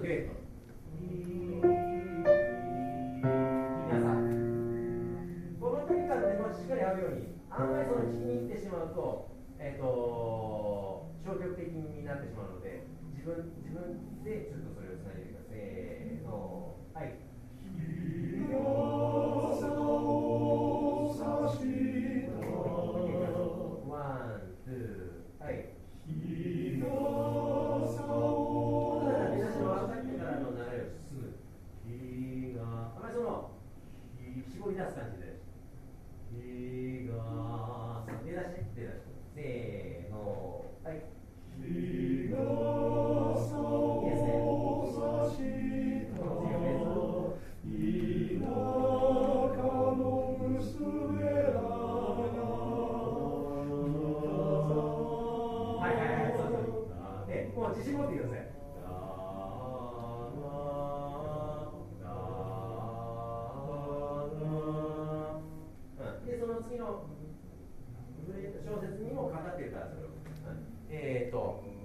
デュエット。皆さん、この距離感でもしっかり合うように、あんまりその聞きに行ってしまうと、消極的になってしまうので、自分でちょっとそれをつないでください。せーの、はい。ワン、ツー、はい。出だしのさっきからの流れを進む。あまりその絞り出す感じで。出だし。せーの、はい。いいですね。もう自信持ってください。で、その次の小説にもかかってるから、それを。